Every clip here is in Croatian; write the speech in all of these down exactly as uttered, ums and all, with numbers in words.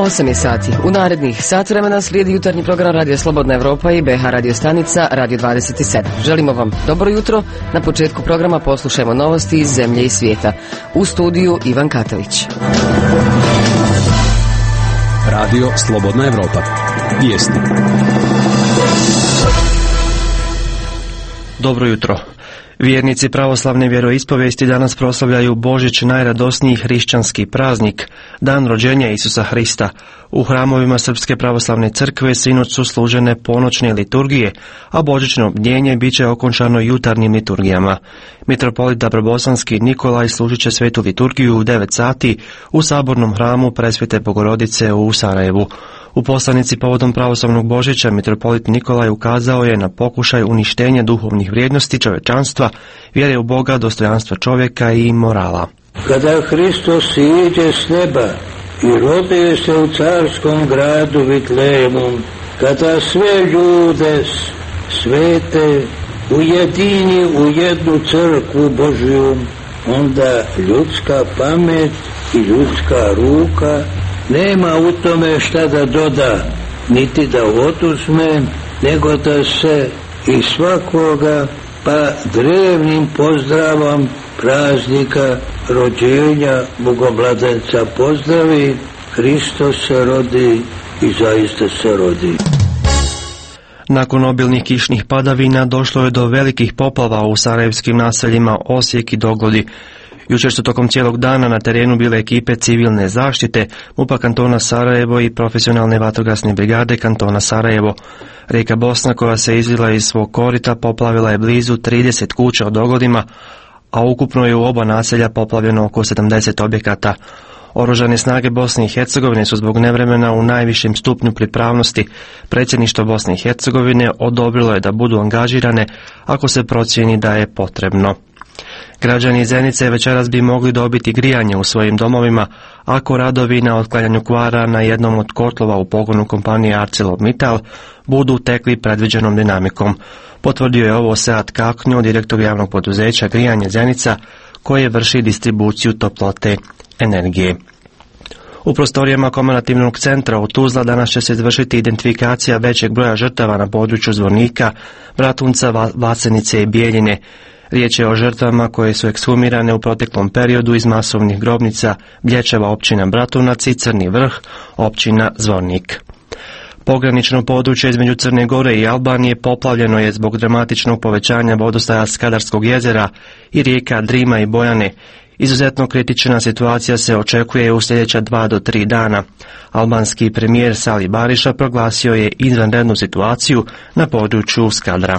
osam je sati. U narednih sat vremena slijedi jutarnji program Radio Slobodna Evropa i B H radio stanica Radio dvadeset sedam. Želimo vam dobro jutro. Na početku programa poslušajmo novosti iz zemlje i svijeta. U studiju Ivan Katavić. Radio Slobodna Evropa. Vijesti. Dobro jutro. Vjernici pravoslavne vjeroispovijesti danas proslavljaju Božić, najradosniji hrišćanski praznik, dan rođenja Isusa Hrista. U hramovima Srpske pravoslavne crkve sinoć su služene ponoćne liturgije, a božićno bdjenje bit će okončano jutarnjim liturgijama. Mitropolit Dabrobosanski Nikolaj služit će svetu liturgiju u devet sati u sabornom hramu Presvete Bogorodice u Sarajevu. U poslanici povodom pravoslavnog Božića mitropolit Nikolaj ukazao je na pokušaj uništenja duhovnih vrijednosti čovečanstva, vjere u Boga, dostojanstva čovjeka i morala. Kada Hristos siđe s neba i roduje se u carskom gradu Vitlejemu, kada sve ljude svete ujedini u jednu crkvu Božju, onda ljudska pamet i ljudska ruka nema u tome šta da doda, niti da oduzme, nego da se i svakoga pa drevnim pozdravom praznika rođenja Bogomladenca pozdravi. Hristos se rodi i zaista se rodi. Nakon obilnih kišnih padavina došlo je do velikih poplava u sarajevskim naseljima Osijek i Doglodi. Jučer su tokom cijelog dana na terenu bile ekipe civilne zaštite M U P-a kantona Sarajevo i profesionalne vatrogasne brigade kantona Sarajevo. Rijeka Bosna, koja se izlila iz svog korita, poplavila je blizu trideset kuća u Dogodima, a ukupno je u oba naselja poplavljeno oko sedamdeset objekata. Oružane snage Bosne i Hercegovine su zbog nevremena u najvišem stupnju pripravnosti. Predsjedništvo Bosne i Hercegovine odobrilo je da budu angažirane ako se procijeni da je potrebno. Građani iz Zenice večeras bi mogli dobiti grijanje u svojim domovima ako radovi na otklanjanju kvara na jednom od kotlova u pogonu kompanije ArcelorMittal budu tekli predviđenom dinamikom. Potvrdio je ovo Sead Kaknjo, direktor javnog poduzeća Grijanje Zenica, koje vrši distribuciju toplote energije. U prostorijama Komemorativnog centra u Tuzla danas će se izvršiti identifikacija većeg broja žrtava na području Zvornika, Bratunca, Vasenice i Bijeljine. Riječ je o žrtvama koje su ekshumirane u proteklom periodu iz masovnih grobnica Blječeva općina Bratunac i Crni Vrh općina Zvornik. Pogranično područje između Crne Gore i Albanije poplavljeno je zbog dramatičnog povećanja vodostaja Skadarskog jezera i rijeka Drima i Bojane. Izuzetno kritična situacija se očekuje u sljedeća dva do tri dana. Albanski premijer Sali Bariša proglasio je izvanrednu situaciju na području Skadra.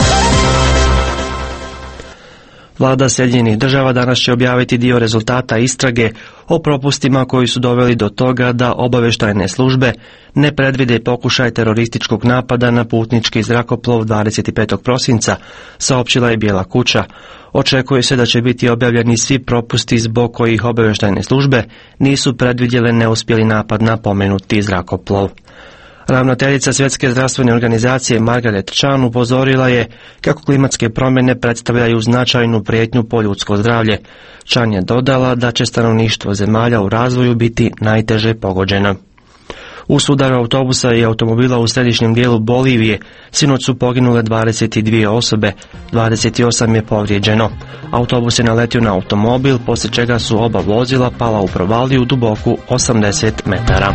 Vlada Sjedinjenih Država danas će objaviti dio rezultata istrage o propustima koji su doveli do toga da obavještajne službe ne predvide pokušaj terorističkog napada na putnički zrakoplov dvadeset petog prosinca, saopćila je Bijela kuća. Očekuje se da će biti objavljeni svi propusti zbog kojih obavještajne službe nisu predvidjele neuspjeli napad na pomenuti zrakoplov. Ravnateljica Svjetske zdravstvene organizacije Margaret Chan upozorila je kako klimatske promjene predstavljaju značajnu prijetnju po ljudsko zdravlje. Chan je dodala da će stanovništvo zemalja u razvoju biti najteže pogođeno. U sudaru autobusa i automobila u središnjem dijelu Bolivije sinoć su poginule dvadeset dvije osobe, dvadeset osam je povrijeđeno. Autobus je naletio na automobil, poslije čega su oba vozila pala u provaliju duboku osamdeset metara.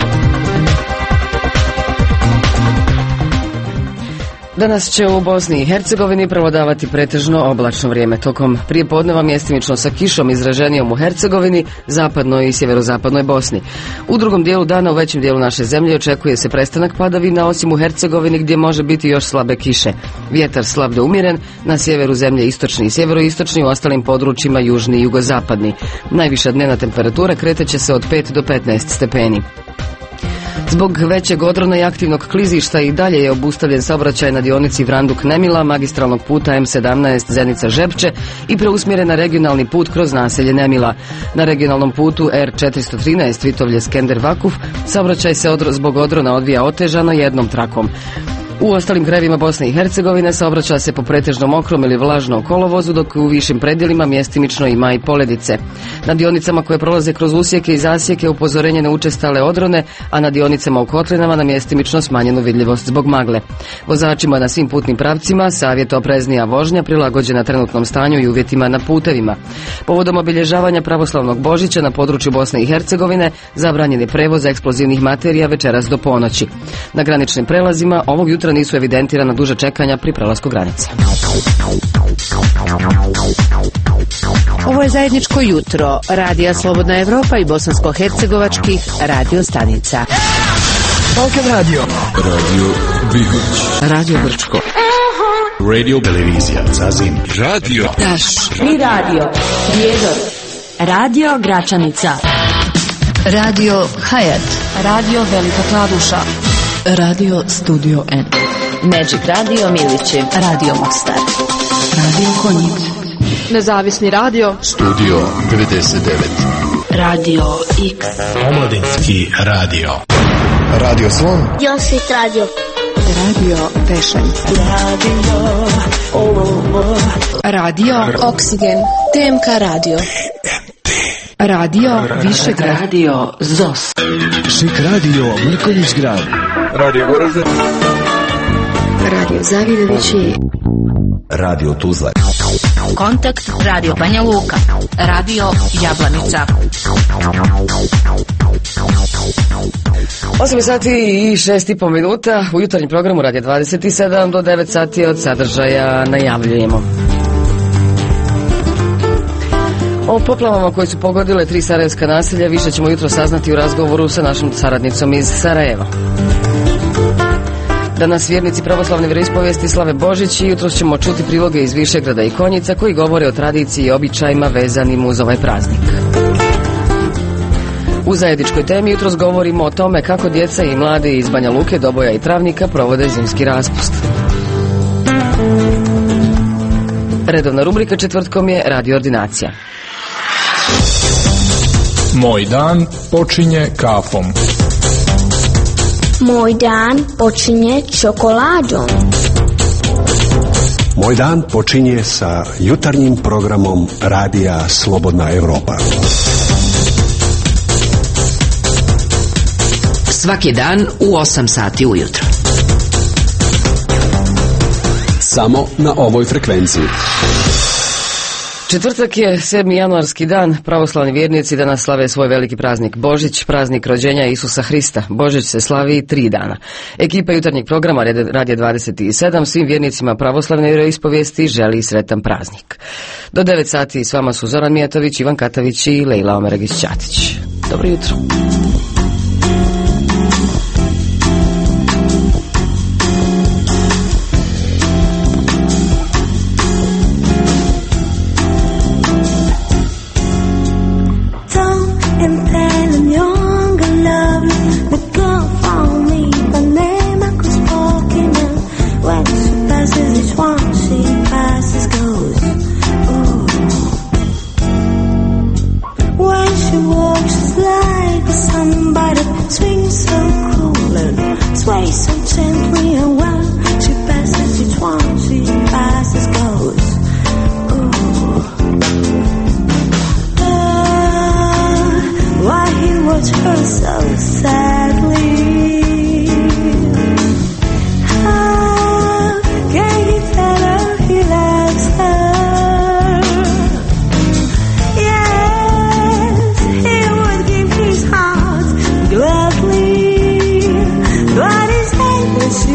Danas će u Bosni i Hercegovini prevladavati pretežno oblačno vrijeme. Tokom prijepodneva mjestimično sa kišom izraženijom u Hercegovini, zapadnoj i sjeverozapadnoj Bosni. U drugom dijelu dana u većem dijelu naše zemlje očekuje se prestanak padavina, osim u Hercegovini gdje može biti još slabe kiše. Vjetar slab do umjeren, na sjeveru zemlje istočni i sjeveroistočni, u ostalim područjima južni i jugozapadni. Najviša dnevna temperatura kreteće se od pet do petnaest stepeni. Zbog većeg odrona i aktivnog klizišta i dalje je obustavljen saobraćaj na dionici Vranduk-Nemila, magistralnog puta M sedamnaest Zenica-Žepče i preusmjeren na regionalni put kroz naselje Nemila. Na regionalnom putu R četiristo trinaest Vitovlje-Skender-Vakuf saobraćaj se odro, zbog odrona odvija otežano jednom trakom. U ostalim krajevima Bosne i Hercegovine saobraća se po pretežno mokrom ili vlažnom kolovozu, dok u višim predjelima mjestimično ima i poledice. Na dionicama koje prolaze kroz usjeke i zasjeke upozorenje na učestale odrone, a na dionicama u kotlinama na mjestimično smanjenu vidljivost zbog magle. Vozačima na svim putnim pravcima savjet opreznija vožnja prilagođena trenutnom stanju i uvjetima na putevima. Povodom obilježavanja pravoslavnog Božića na području Bosne i Hercegovine zabranjen je prevoz eksplozivnih materija večeras do ponoći. Na graničnim prelazima ovog jutra nisu evidentirana duža čekanja pri prelasku granice. Ovo je zajedničko jutro Radija Slobodna Evropa i bosansko-hercegovačkih radio stanica. Balkan radio. Radio Bihać. Radio Brčko. Radio televizija Zazim. Radio Naš. I radio Prijedor. Radio Gračanica. Radio Hayat. Radio Velika Kladuša. Radio Studio N. Magic Radio Milići. Radio Mostar. Radio Konjic. Nezavisni radio. Studio devedeset devet. Radio X. Omladinski radio. Radio Slon. Josit radio. Radio Pešalj. Radio Radio Oksigen. T M K radio. Radio Višegrad. Radio Zos. Šik radio Mrkonjić grad. Radio Goražde. Radio Zavidovići. Radio Tuzla. Kontakt Radio Banja Luka. Radio Jablanica. osam sati i šest i po minuta u jutarnjem programu Radija dvadeset sedam do devet sati od sadržaja najavljujemo. O poplavama koje su pogodile tri sarajevska naselja više ćemo jutro saznati u razgovoru sa našom saradnicom iz Sarajeva. Danas vjernici pravoslavne vjeroispovijesti slave Božić i jutro ćemo čuti priloge iz Višegrada i Konjica koji govore o tradiciji i običajima vezanim uz ovaj praznik. U zajedničkoj temi jutros govorimo o tome kako djeca i mladi iz Banja Luke, Doboja i Travnika provode zimski raspust. Redovna rubrika četvrtkom je Radio Ordinacija. Moj dan počinje kafom. Moj dan počinje čokoladom. Moj dan počinje sa jutarnjim programom Radija Slobodna Evropa. Svaki dan u osam sati ujutro. Samo na ovoj frekvenciji. Četvrtak je sedmi januarski dan. Pravoslavni vjernici danas slave svoj veliki praznik Božić, praznik rođenja Isusa Hrista. Božić se slavi tri dana. Ekipa jutarnjeg programa Radija dvadeset sedam svim vjernicima pravoslavne vjeroispovijesti želi sretan praznik. Do devet sati s vama su Zoran Mijatović, Ivan Katavić i Lejla Omeragić-Ćatić. Dobro jutro. But his head was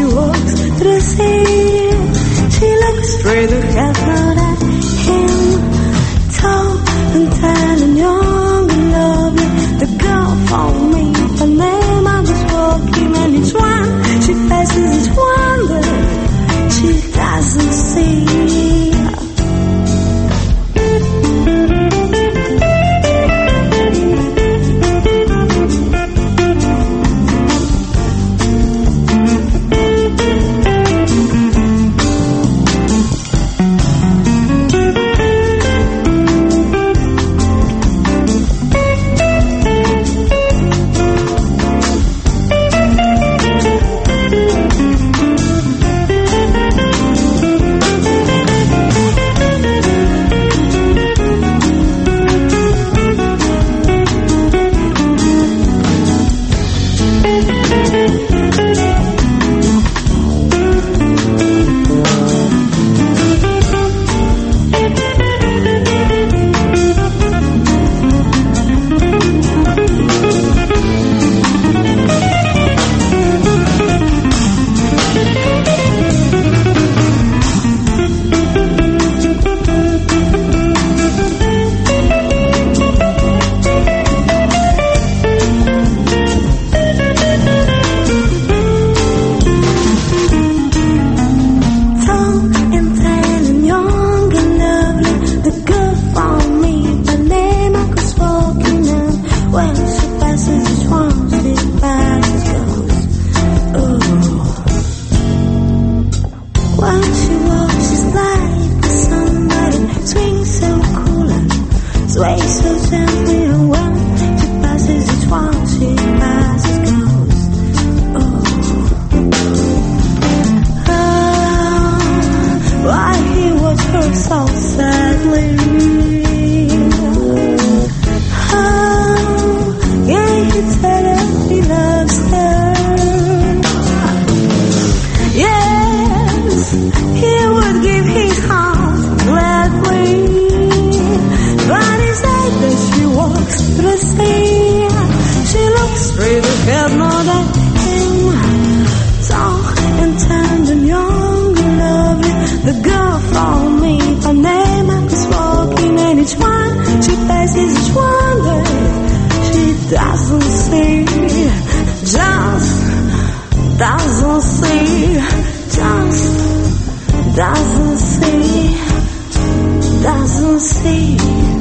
doesn't see, just doesn't see, just doesn't see, doesn't see.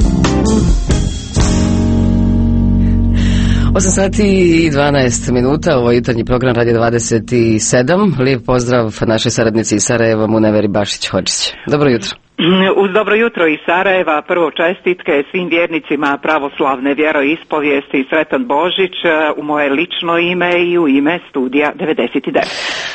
osam sati i dvanaest minuta, ovo je jutarnji program Radio dvadeset sedam. Lijep pozdrav našoj saradnici iz Sarajeva, Muneveri Bašić-Hodžić. Dobro jutro. Uz dobro jutro iz Sarajeva, prvo čestitke svim vjernicima pravoslavne vjeroispovijesti, sretan Božić u moje lično ime i u ime studija devedeset devet.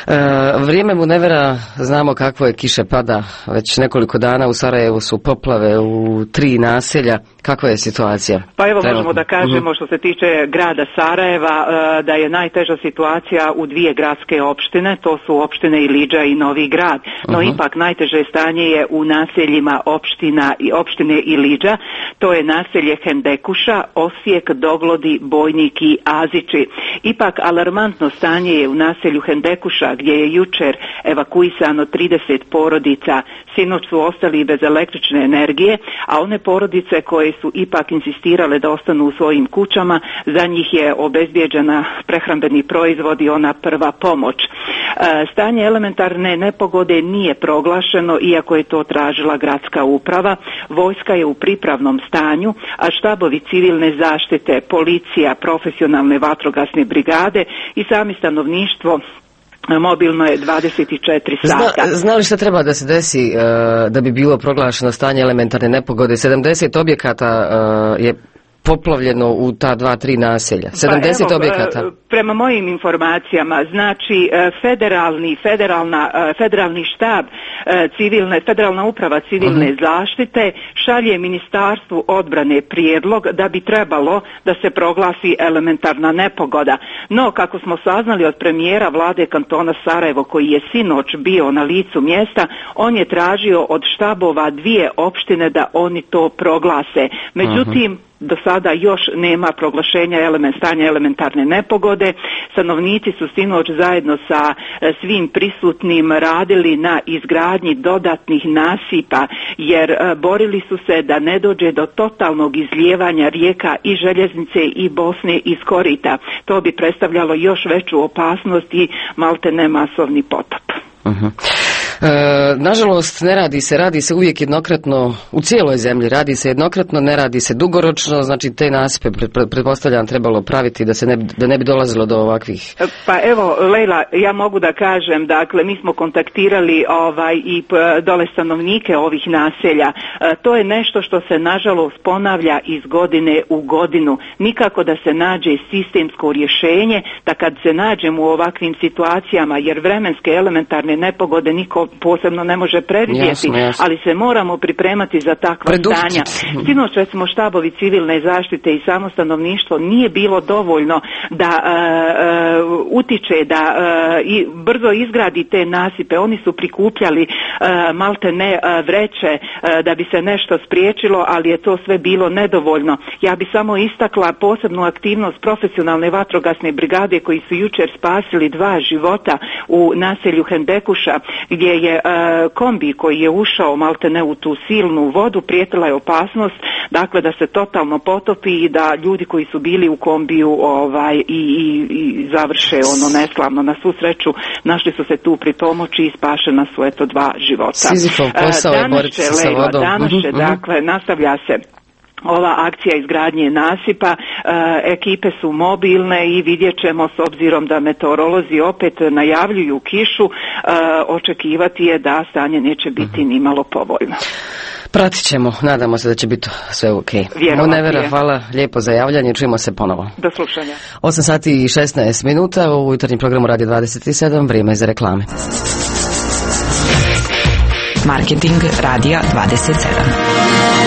E, vrijeme Munevera, znamo kakvo je, kiše pada već nekoliko dana, u Sarajevu su poplave u tri naselja. Kakva je situacija? Pa evo trenutno? Možemo da kažemo uh-huh. što se tiče grada Sarajeva da je najteža situacija u dvije gradske opštine, to su opštine Ilidža i Novi Grad, no uh-huh. ipak najteže stanje je u naseljima opština i opštine Ilidža, to je naselje Hendekuša, Osijek, Doglodi, Bojnik i Azići. Ipak alarmantno stanje je u naselju Hendekuša gdje je jučer evakuisano trideset porodica, sinoć su ostali bez električne energije, a one porodice koje su ipak insistirale da ostanu u svojim kućama, za njih je obezbijeđena prehrambeni proizvod i ona prva pomoć. E, stanje elementarne nepogode nije proglašeno, iako je to tražila gradska uprava. Vojska je u pripravnom stanju, a štabovi civilne zaštite, policija, profesionalne vatrogasne brigade i sami stanovništvo mobilno je dvadeset četiri sata. Zna, zna li šta treba da se desi uh, da bi bilo proglašeno stanje elementarne nepogode? sedamdeset objekata uh, je poplavljeno u ta dva, tri naselja. sedamdeset pa evo, objekata. Prema mojim informacijama, znači federalni, federalna, federalni štab civilne, federalna uprava civilne uh-huh. zaštite šalje Ministarstvu odbrane prijedlog da bi trebalo da se proglasi elementarna nepogoda. No, kako smo saznali od premijera vlade kantona Sarajevo, koji je sinoć bio na licu mjesta, on je tražio od štabova dvije opštine da oni to proglase. Međutim, uh-huh. do sada još nema proglašenja element, stanja elementarne nepogode. Stanovnici su sinoć zajedno sa svim prisutnim radili na izgradnji dodatnih nasipa, jer e, borili su se da ne dođe do totalnog izlijevanja rijeka i Željeznice i Bosne iz korita. To bi predstavljalo još veću opasnost i maltene masovni potop. Uh-huh. E, nažalost, ne radi se, radi se uvijek jednokratno u cijeloj zemlji, radi se jednokratno, ne radi se dugoročno, znači te nasipe pretpostavljam trebalo praviti da se ne, da ne bi dolazilo do ovakvih. Pa evo, Lejla, ja mogu da kažem, dakle, mi smo kontaktirali ovaj i dole stanovnike ovih naselja. E, to je nešto što se nažalost ponavlja iz godine u godinu. Nikako da se nađe sistemsko rješenje, da kad se nađemo u ovakvim situacijama, jer vremenske elementarne nepogode niko posebno ne može predvidjeti, jasno, jasno. ali se moramo pripremati za takva Predušiti. stanja. Sinoć recimo štabovi civilne zaštite i samo stanovništvo nije bilo dovoljno da uh, uh, utiče, da uh, i brzo izgradi te nasipe. Oni su prikupljali uh, malte ne uh, vreće uh, da bi se nešto spriječilo, ali je to sve bilo nedovoljno. Ja bi samo istakla posebnu aktivnost profesionalne vatrogasne brigade koji su jučer spasili dva života u naselju Hendekuša, gdje je uh, kombi koji je ušao maltene u tu silnu vodu, prijetila je opasnost, dakle da se totalno potopi i da ljudi koji su bili u kombiju ovaj, i, i, i završe ono neslavno. Na svu sreću našli su se tu pri pomoći i spašena su eto dva života. Sizifov posao je boriti se sa vodom. Danas će, uh-huh. dakle, nastavlja se ova akcija izgradnje nasipa, e, ekipe su mobilne i vidjet ćemo, s obzirom da meteorolozi opet najavljuju kišu, e, očekivati je da stanje neće biti ni malo povoljno. Pratit ćemo, nadamo se da će biti sve ok. Munevera, hvala lijepo za javljanje, čujemo se ponovo. Do slušanja. osam sati i šesnaest minuta u jutarnjem programu Radio dvadeset sedam, vrijeme za reklame. Marketing Radija dvadeset sedam.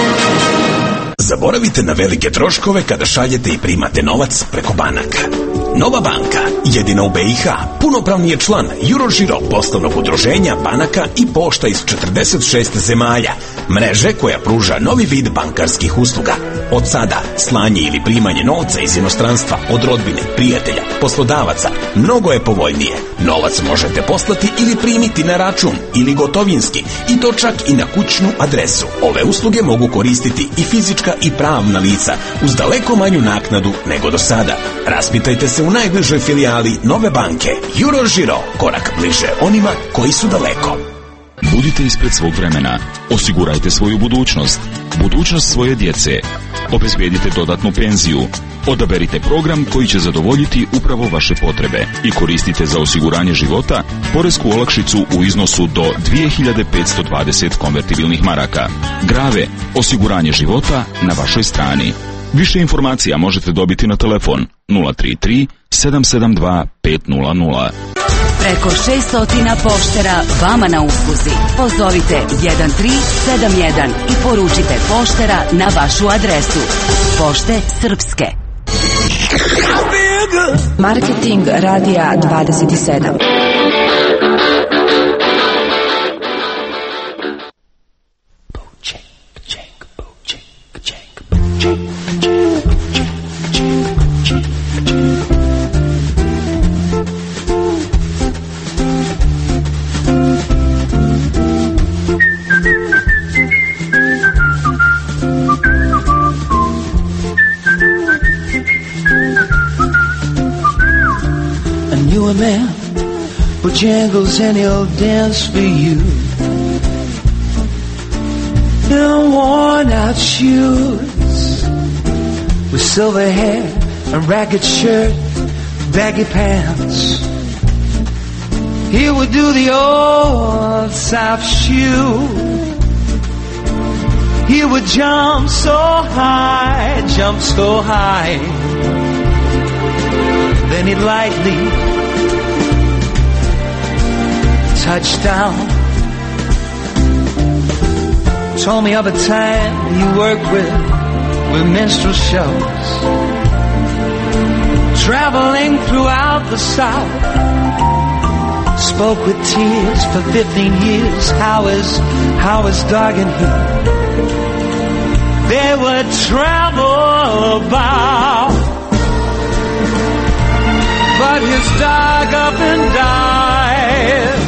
Zaboravite na velike troškove kada šaljete i primate novac preko banaka. Nova banka, jedina u B i H, punopravni je član Eurožiro poslovnog udruženja banaka i pošta iz četrdeset šest zemalja, mreže koja pruža novi vid bankarskih usluga. Od sada, slanje ili primanje novca iz inostranstva od rodbine, prijatelja, poslodavaca, mnogo je povoljnije. Novac možete poslati ili primiti na račun ili gotovinski, i to čak i na kućnu adresu. Ove usluge mogu koristiti i fizička i pravna lica uz daleko manju naknadu nego do sada. Raspitajte se u najbližoj filijali Nove banke. Eurožiro, korak bliže onima koji su daleko. Budite ispred svog vremena. Osigurajte svoju budućnost. Budućnost svoje djece. Obezbedite dodatnu penziju. Odaberite program koji će zadovoljiti upravo vaše potrebe i koristite za osiguranje života poresku olakšicu u iznosu do dvije hiljade petsto dvadeset konvertibilnih maraka. Grave, osiguranje života na vašoj strani. Više informacija možete dobiti na telefon nula tri tri sedam sedam dva pet nula nula. Preko šesto poštera vama na usluzi. Pozovite jedan tri sedam jedan i poručite poštera na vašu adresu. Pošte Srpske. Marketing Radija dvadeset sedam. A man Bojangles and he'll dance for you in worn out shoes with silver hair and ragged shirt, baggy pants. He would do the old South shoe. He would jump so high, jump so high. Then he'd lightly touchdown. Told me of a time you worked with with minstrel shows, traveling throughout the South. Spoke with tears for fifteen years. How is how is Dog and he? They would travel about, but his dog up and died.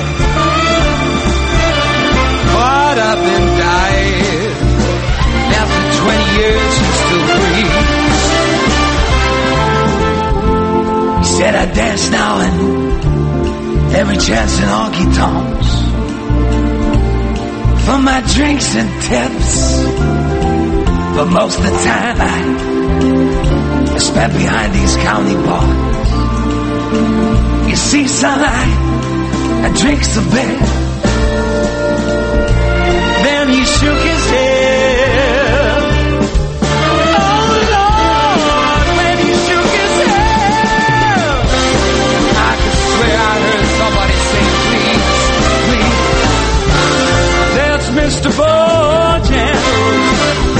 But up and died. After twenty years, he still breathes. He said, I dance now and every chance in honky tonks for my drinks and tips. But most of the time I, I spent behind these county bars. You see, son, I, I drinks a bit. Then he shook his head. Oh, Lord, when he shook his head, I could swear I heard somebody say, please, please. That's Mister Bojangles.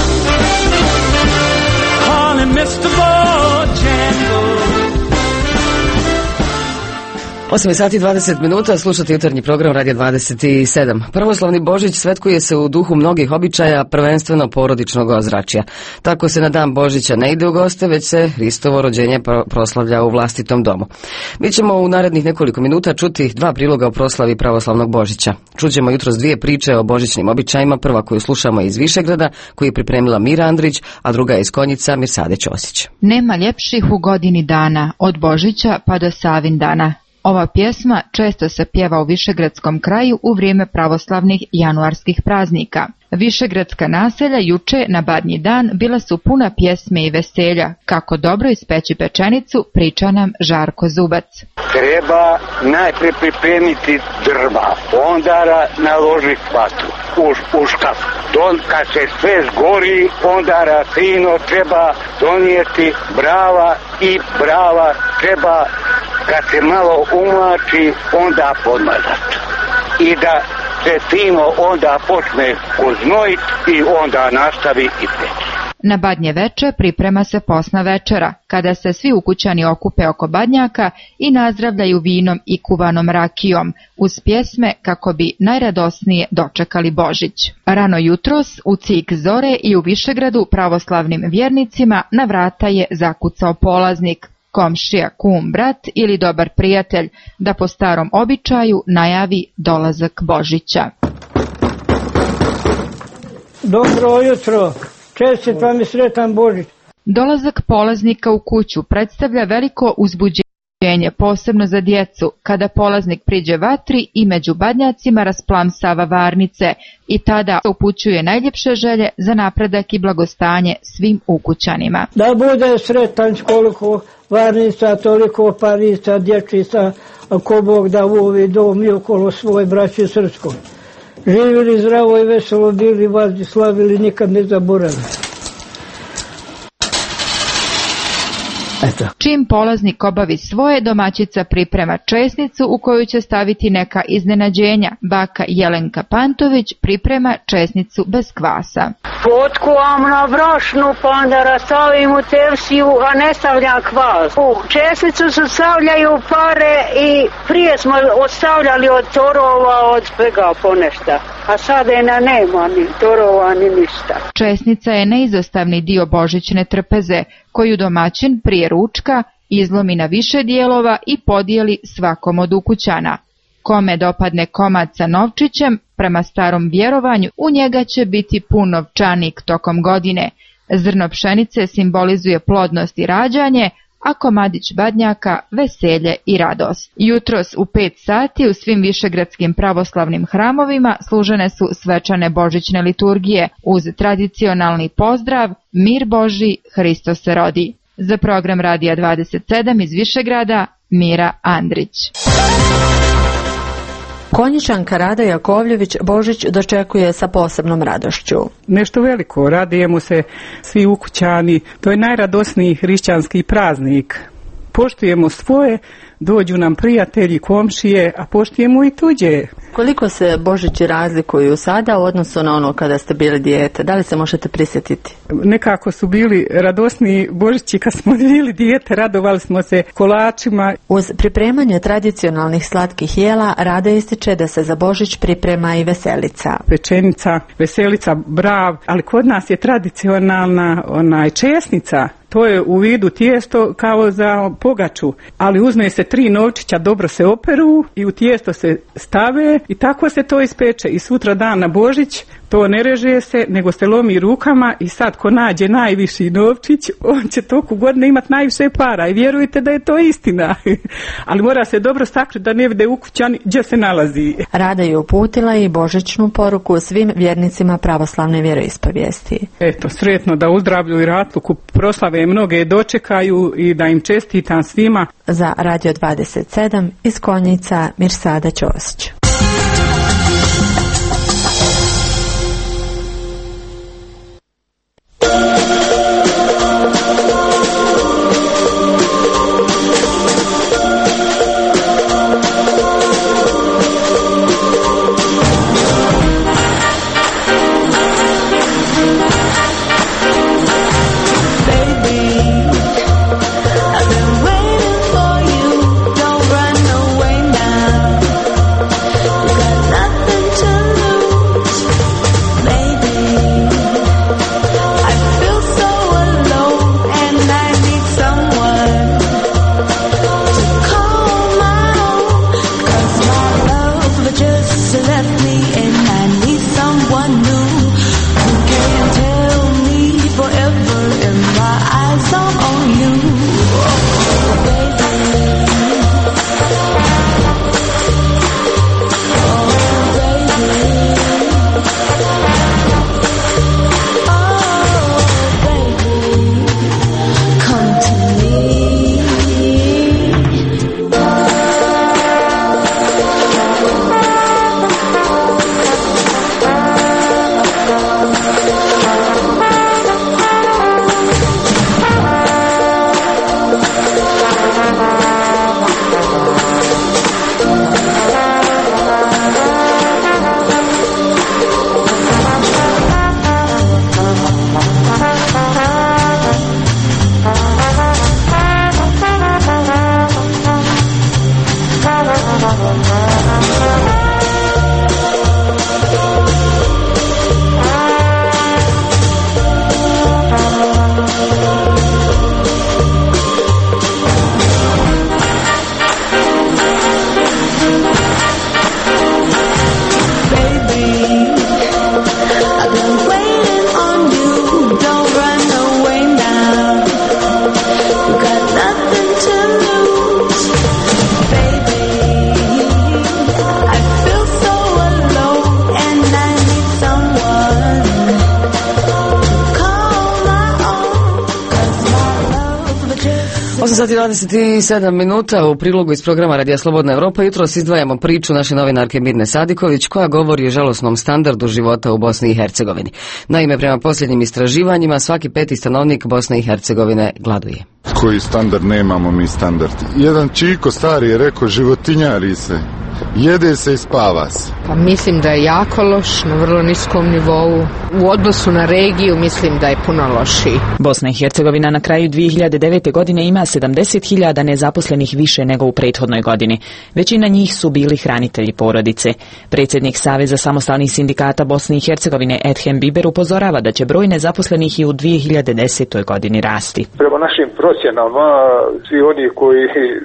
Call him Mister Bojangles. osam sati i dvadeset minuta, slušate jutarnji program Radija dvadeset sedam. Pravoslavni Božić svetkuje se u duhu mnogih običaja, prvenstveno porodičnog ozračja. Tako se na dan Božića ne ide u goste, već se Hristovo rođenje proslavlja u vlastitom domu. Mi ćemo u narednih nekoliko minuta čuti dva priloga o proslavi pravoslavnog Božića. Čućemo jutros dvije priče o božićnim običajima, prva koju slušamo iz Višegrada, koju je pripremila Mira Andrić, a druga je iz Konjica, Mirsade Ćosić. Nema ljepših u godini dana, od Božića pa do Savindana. Ova pjesma često se pjeva u Višegradskom kraju u vrijeme pravoslavnih januarskih praznika. Višegradska naselja juče na Badnji dan bila su puna pjesme i veselja. Kako dobro ispeći pečenicu, priča nam Žarko Zubac. Treba najprije pripremiti drva, onda naložiti vatru u, u škaf. Don, kad se sve zgori, onda fino treba donijeti brava i brava treba, kad se malo umlači, onda podmazati. I da se fino onda počne uznojiti i onda nastavi i peći. Na Badnje veče priprema se posna večera, kada se svi ukućani okupe oko badnjaka i nazdravljaju vinom i kuvanom rakijom, uz pjesme kako bi najradosnije dočekali Božić. Rano jutros u cik zore i u Višegradu pravoslavnim vjernicima na vrata je zakucao polaznik, komšija, kum, brat ili dobar prijatelj, da po starom običaju najavi dolazak Božića. Dobro jutro, čestit vam i sretan Božić. Dolazak polaznika u kuću predstavlja veliko uzbuđenje, posebno za djecu, kada polaznik priđe vatri i među badnjacima rasplamsava varnice i tada upućuje najljepše želje za napredak i blagostanje svim ukućanima. Da bude sretan koliko varnica, toliko parica, dječica, ako Bog da uvi dom i okolo svoje braće srpsko. Živjeli zdravo i veselo, bili vas slavili, nikad ne zaboravili. Eto. Čim polaznik obavi svoje, domaćica priprema česnicu u koju će staviti neka iznenađenja. Baka Jelenka Pantović priprema česnicu bez kvasa. Potkuvam na brašnu, pa onda rastavim u tepsiju, a ne stavljam kvas. U česnicu se stavljaju pare i prije smo odstavljali od torova, od svega ponešta. A sada je na nema ni torova ni ništa. Česnica je neizostavni dio božićne trpeze, koju domaćin prije ručka izlomi na više dijelova i podijeli svakom od ukućana. Kome dopadne komad sa novčićem, prema starom vjerovanju, u njega će biti pun novčanik tokom godine. Zrno pšenice simbolizuje plodnost i rađanje, a komadić badnjaka veselje i radost. Jutros u pet sati u svim višegradskim pravoslavnim hramovima služene su svečane božićne liturgije uz tradicionalni pozdrav Mir Boži, Hristos se rodi. Za program Radija dvadeset sedam iz Višegrada, Mira Andrić. Konjičanka Rada Jakovljević Božić dočekuje sa posebnom radošću. Nešto veliko, radujemo se svi ukućani, to je najradosniji hrišćanski praznik. Poštujemo svoje, dođu nam prijatelji, komšije, a poštujemo i tuđe. Koliko se Božići razlikuju sada u odnosu na ono kada ste bili dijete? Da li se možete prisjetiti? Nekako su bili radosni Božići kad smo bili dijete, radovali smo se kolačima. Uz pripremanje tradicionalnih slatkih jela Rada ističe da se za Božić priprema i veselica. Pečenica, veselica, brav, ali kod nas je tradicionalna onaj česnica. To je u vidu tijesto kao za pogaču, ali uzme se tri novčića, dobro se operu i u tijesto se stave i tako se to ispeče. I sutra dan na Božić to ne reže se, nego se lomi rukama i sad ko nađe najviši novčić, on će toku godine imati najviše para i vjerujte da je to istina. Ali mora se dobro sakriti da ne vide ukućani gdje se nalazi. Rada je uputila i božićnu poruku svim vjernicima pravoslavne vjeroispovijesti. Eto, sretno da uzdravlju i ratluku proslave mnoge dočekaju i da im čestitam svima. Za Radio dvadeset sedam iz Konjica Mirsada Ćosić. Cause osam dvadeset sedam minuta u prilogu iz programa Radija Slobodna Evropa. Jutros izdvajamo priču naše novinarke Mirne Sadiković koja govori o žalosnom standardu života u Bosni i Hercegovini. Naime, prema posljednjim istraživanjima svaki peti stanovnik Bosne i Hercegovine gladuje. Koji standard nemamo mi standard? Jedan čiko stari je rekao životinjari se. Jede se i spava se. Pa mislim da je jako loš, na vrlo niskom nivou. U odnosu na regiju mislim da je puno lošiji. Bosna i Hercegovina na kraju dvije hiljade devete. godine ima sedamdeset hiljada nezaposlenih više nego u prethodnoj godini. Većina njih su bili hranitelji porodice. Predsjednik Saveza samostalnih sindikata Bosne i Hercegovine Edhem Biber upozorava da će broj nezaposlenih i u dvije hiljade desetoj. godini rasti. Prema našim procjenama, svi oni koji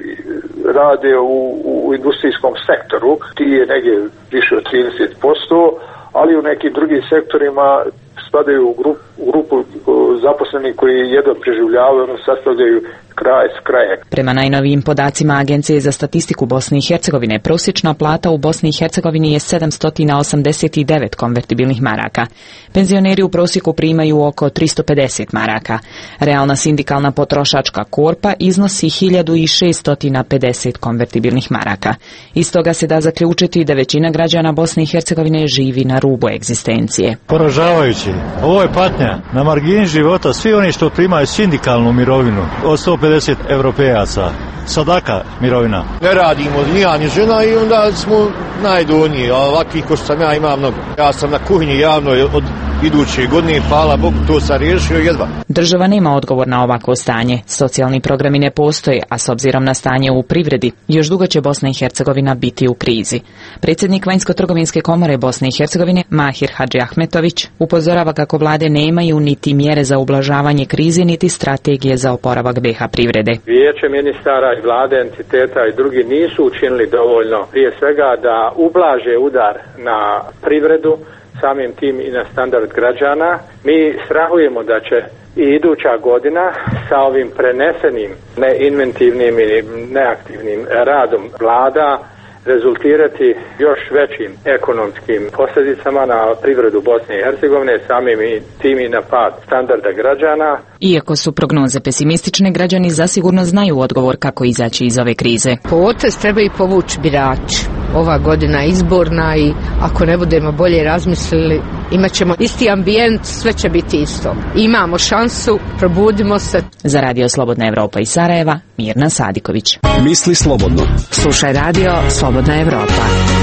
rade u, u industrijskom sektoru, ti je negdje više od trideset posto, ali u nekim drugim sektorima spadaju u grupu, u grupu zaposlenih koji jedva preživljavaju, ono sastavljaju kraj s krajem. Prema najnovijim podacima Agencije za statistiku Bosne i Hercegovine, prosječna plata u Bosni i Hercegovini je sedamsto osamdeset devet konvertibilnih maraka. Penzioneri u prosjeku primaju oko tristo pedeset maraka. Realna sindikalna potrošačka korpa iznosi hiljadu šeststo pedeset konvertibilnih maraka. Iz toga se da zaključiti da većina građana Bosne i Hercegovine živi na rubu egzistencije. Poražavajući. Ovo je patnja. Na margini života svi oni što primaju sindikalnu mirovinu od sto pedeset europejaca. Sadaka mirovina. Ne radimo ni ja ni žena i onda smo najdoniji, a ovakvih ko što sam ja imam mnogo. Ja sam na kuhinji javnoj od iduće godine, hvala Bogu, to sam riješio jedva. Država nema odgovor na ovako stanje. Socijalni programi ne postoje, a s obzirom na stanje u privredi, još dugo će Bosna i Hercegovina biti u krizi. Predsjednik Vanjsko-trgovinske komore Bosne i Hercegovine, Mahir Hadži Ahmetović, upozorava kako vlade nemaju niti mjere za ublažavanje krize, niti strategije za oporavak B iH privrede. Vijeće ministara i vlade, entiteta i drugi nisu učinili dovoljno, prije svega da ublaže udar na privredu, samim tim i na standard građana. Mi strahujemo da će i iduća godina sa ovim prenesenim neinventivnim i neaktivnim radom vlada rezultirati još većim ekonomskim posljedicama na privredu Bosne i Hercegovine, samim i tim i na pad standarda građana. Iako su prognoze pesimistične, građani zasigurno znaju odgovor kako izaći iz ove krize. Potez treba i povući birači. Ova godina je izborna i ako ne budemo bolje razmislili, imat ćemo isti ambijent, sve će biti isto. Imamo šansu, probudimo se. Za Radio Slobodna Evropa iz Sarajeva, Mirna Sadiković. Misli slobodno. Slušaj Radio Slobodna Evropa.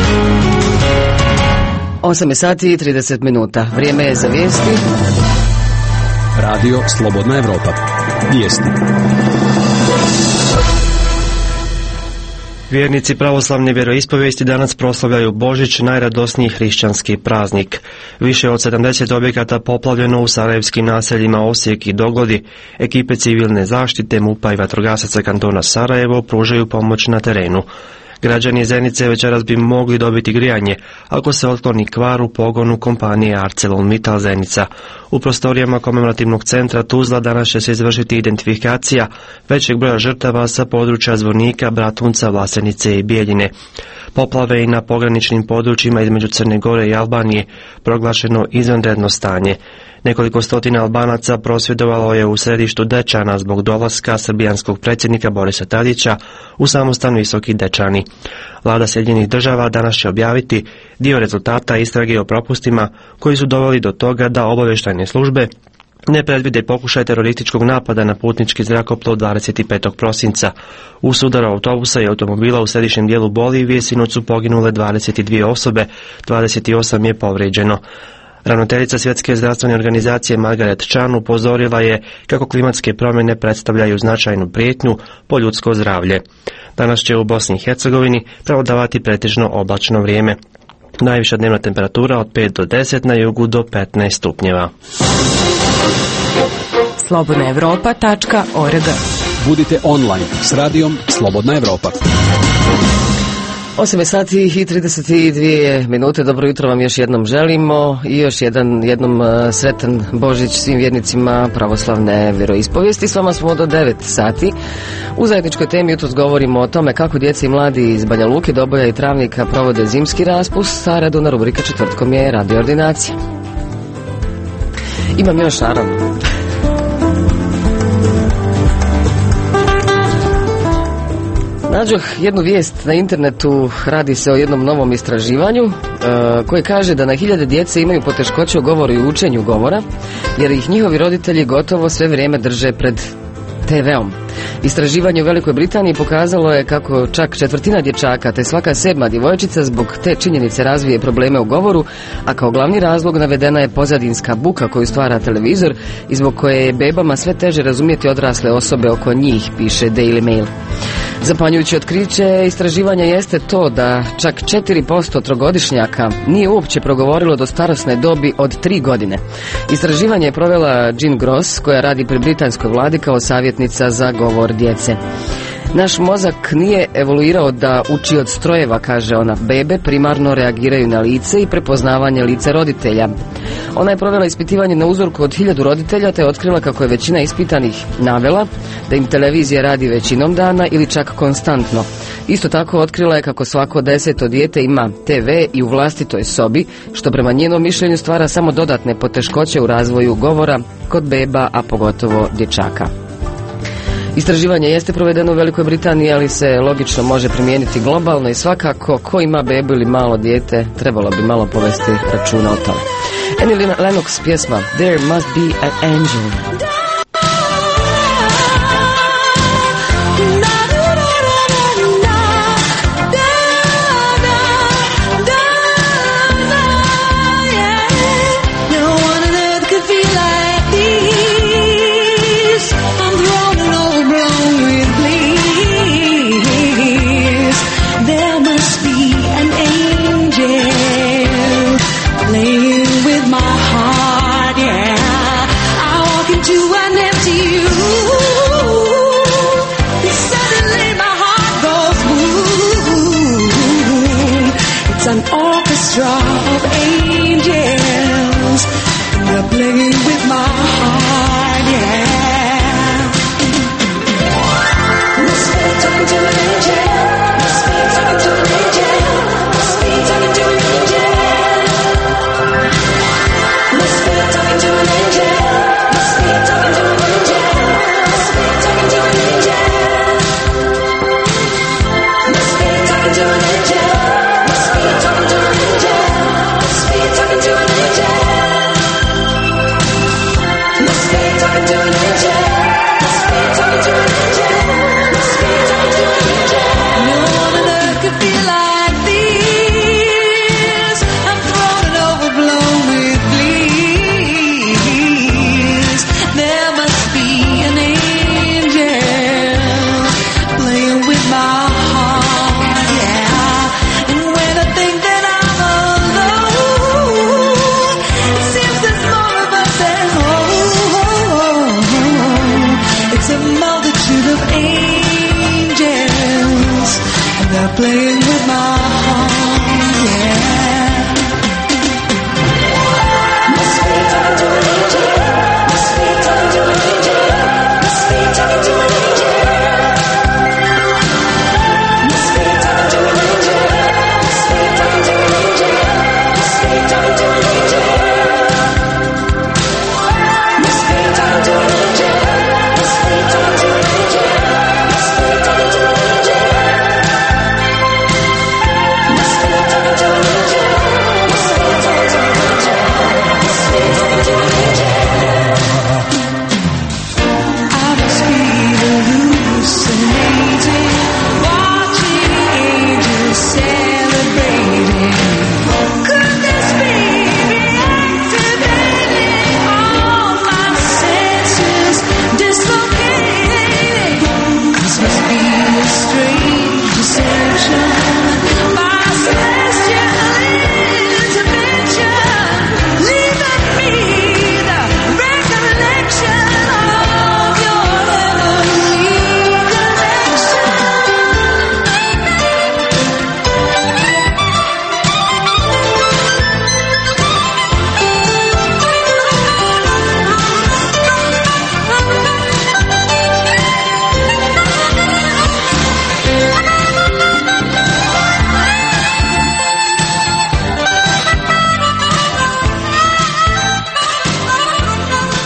osam sati i trideset minuta. Vrijeme je za vijesti. Radio Slobodna Evropa. Vijesti. Vjernici pravoslavne vjeroispovijesti danas proslavljaju Božić, najradosniji hrišćanski praznik. Više od sedamdeset objekata poplavljeno u sarajevskim naseljima Osijek i Doglodi. Ekipe civilne zaštite, MUP-a i vatrogasaca kantona Sarajevo pružaju pomoć na terenu. Građani Zenice večeras bi mogli dobiti grijanje ako se otkloni kvar u pogonu kompanije ArcelorMittal Zenica. U prostorijama komemorativnog centra Tuzla danas će se izvršiti identifikacija većeg broja žrtava sa područja Zvornika, Bratunca, Vlasenice i Bijeljine. Poplave i na pograničnim područjima između Crne Gore i Albanije proglašeno izvanredno stanje. Nekoliko stotina Albanaca prosvjedovalo je u središtu Dečana zbog dolaska srbijanskog predsjednika Borisa Tadića u samostan Visoki Dečani. Vlada Sjedinjenih Država danas će objaviti dio rezultata istrage o propustima koji su doveli do toga da obavještajne službe ne predvide pokušaj terorističkog napada na putnički zrakoplov dvadeset petog prosinca. U sudaru autobusa i automobila u središnjem dijelu Bolivije sinoć su poginule dvadeset dvije osobe, dvadeset osam je povrijeđeno. Ravnateljica Svjetske zdravstvene organizacije Margaret Chan upozorila je kako klimatske promjene predstavljaju značajnu prijetnju po ljudsko zdravlje. Danas će u Bosni i Hercegovini prevladavati pretežno oblačno vrijeme. Najviša dnevna temperatura od pet do deset, na jugu do petnaest stupnjeva. slobodna evropa tačka org. Budite online s radijom Slobodna Evropa. osam sati i trideset dvije minute. Dobro jutro vam još jednom želimo i još jedan, jednom uh, sretan Božić svim vjernicima pravoslavne vjeroispovijesti. S vama smo do devet sati. U zajedničkoj temi jutros govorimo o tome kako djeci i mladi iz Banja Luke, Doboja i Travnika provode zimski raspust, a redovna rubrika četvrtkom je radio ordinacija. Imam još naravno. Nađoh jednu vijest na internetu, radi se o jednom novom istraživanju uh, koje kaže da na hiljade djece imaju poteškoće u govoru i učenju govora, jer ih njihovi roditelji gotovo sve vrijeme drže pred te veom. Istraživanje u Velikoj Britaniji pokazalo je kako čak četvrtina dječaka te svaka sedma djevojčica zbog te činjenice razvije probleme u govoru, a kao glavni razlog navedena je pozadinska buka koju stvara televizor i zbog koje je bebama sve teže razumjeti odrasle osobe oko njih, piše Daily Mail. Zapanjujuće otkriće istraživanja jeste to da čak četiri posto trogodišnjaka nije uopće progovorilo do starosne dobi od tri godine. Istraživanje je provela Jean Gross, koja radi pri britanskoj vladi kao savjetnica za govor djece. Naš mozak nije evoluirao da uči od strojeva, kaže ona. Bebe primarno reagiraju na lice i prepoznavanje lica roditelja. Ona je provela ispitivanje na uzorku od hiljadu roditelja te otkrila kako je većina ispitanih navela da im televizija radi većinom dana ili čak konstantno. Isto tako otkrila je kako svako deseto dijete ima te ve i u vlastitoj sobi, što prema njenom mišljenju stvara samo dodatne poteškoće u razvoju govora kod beba, a pogotovo dječaka. Istraživanje jeste provedeno u Velikoj Britaniji, ali se logično može primijeniti globalno i svakako ko ima bebu ili malo dijete trebalo bi malo povesti računa o tome. Annie Lennox pjesma There Must Be an Angel. An orchestra of angels, and they're playing with my heart, yeah. Must be talking to an angel, must be talking to an angel, must be talking to an angel. Must be talking to an angel, must be talking to an angel, must be talking to an angel. Must be talking to an angel. Talking to an angel,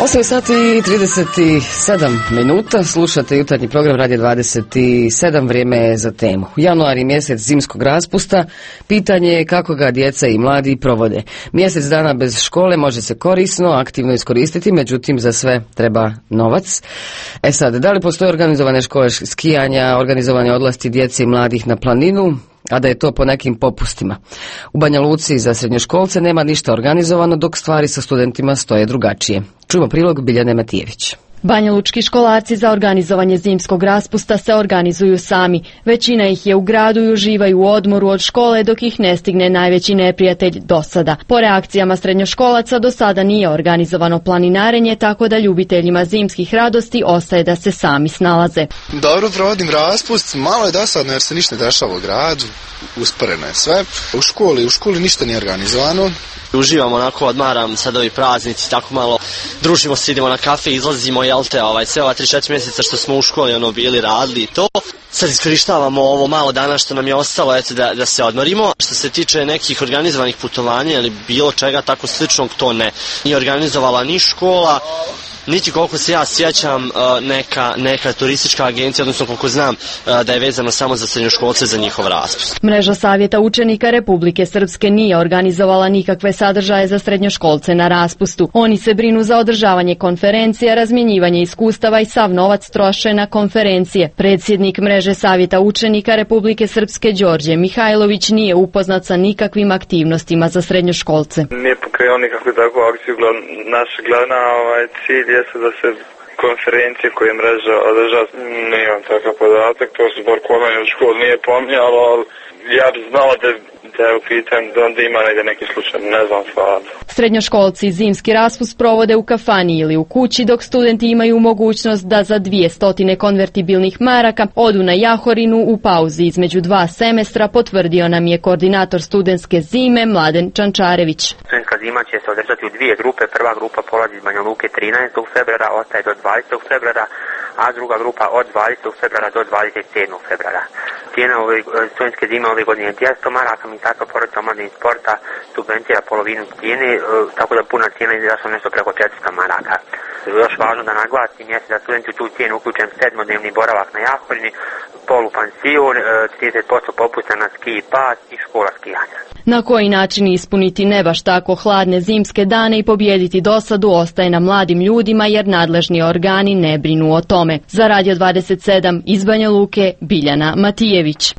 osam sati i trideset sedam minuta, slušate jutarnji program Radio dvadeset sedam, vrijeme je za temu. Januar je mjesec zimskog raspusta, pitanje je kako ga djeca i mladi provode. Mjesec dana bez škole može se korisno, aktivno iskoristiti, međutim za sve treba novac. E sad, da li postoje organizovane škole skijanja, organizovane odlasti djece i mladih na planinu, a da je to po nekim popustima? U Banja Luci za srednjoškolce nema ništa organizovano, dok stvari sa studentima stoje drugačije. Čujemo prilog Biljane Matijević. Banjalučki školarci za organizovanje zimskog raspusta se organizuju sami. Većina ih je u gradu i uživaju u odmoru od škole dok ih ne stigne najveći neprijatelj do sada. Po reakcijama srednjoškolaca do sada nije organizovano planinarenje, tako da ljubiteljima zimskih radosti ostaje da se sami snalaze. Dobro provodim raspust, malo je dosadno jer se ništa ne dešava u gradu, usporeno je sve. U školi, u školi ništa nije organizovano. Uživamo, onako odmaram sad ovi praznici, tako malo družimo se, idemo na kafe, izlazimo, jel te, ovaj, sve ova tri četiri mjeseca što smo u školi ono bili, radili i to. Sad iskorištavamo ovo malo dana što nam je ostalo, eto, da, da se odmorimo. Što se tiče nekih organizovanih putovanja ili bilo čega tako sličnog, to ne. Nije organizovala ni škola, niti koliko se ja sjećam neka, neka turistička agencija, odnosno koliko znam da je vezano samo za srednjoškolce za njihov raspust. Mreža savjeta učenika Republike Srpske nije organizovala nikakve sadržaje za srednjoškolce na raspustu. Oni se brinu za održavanje konferencija, razmjenjivanje iskustava i sav novac troše na konferencije. Predsjednik Mreže savjeta učenika Republike Srpske Đorđe Mihajlović nije upoznat sa nikakvim aktivnostima za srednjoškolce. Nije pokrenuo nikakvu takvu akciju, naš glavna ovaj, cilj jeste da se konferencije koje mreža održava. Nemam takav podatak, to se bar kod mene u školi nije pominjalo, ali ja bi znala da, da je u pitanju da onda ima negdje neki slučaj, ne znam stvarno. Srednjoškolci zimski raspust provode u kafani ili u kući, dok studenti imaju mogućnost da za dvije stotine konvertibilnih maraka odu na Jahorinu u pauzi između dva semestra, potvrdio nam je koordinator studentske zime Mladen Čančarević. Studentska zima će se održati u dvije grupe. Prva grupa polazi iz Banja Luke trinaestog februara, ostaje do dvadesetog februara, a druga grupa od dvadesetog februara do dvadeset sedmog februara. Cijena ove studentske zime ove godine je dvjesto maraka, Ministarstvo porodice, omladine i sporta subvencija polovinu cijene, tako da puna cijena izašla nešto preko četiristo maraka. Još važno da naglasim jeste da studenti u tu cijenu uključen sedmodnevni boravak na Jahorini, polupansion, trideset posto popusta na ski i pas i škola skijanja. Na koji način ispuniti ne baš tako hladne zimske dane i pobijediti dosadu ostaje na mladim ljudima jer nadležni organi ne brinu o tome. Za Radio dvadeset sedam iz Banja Luke, Biljana Matijević.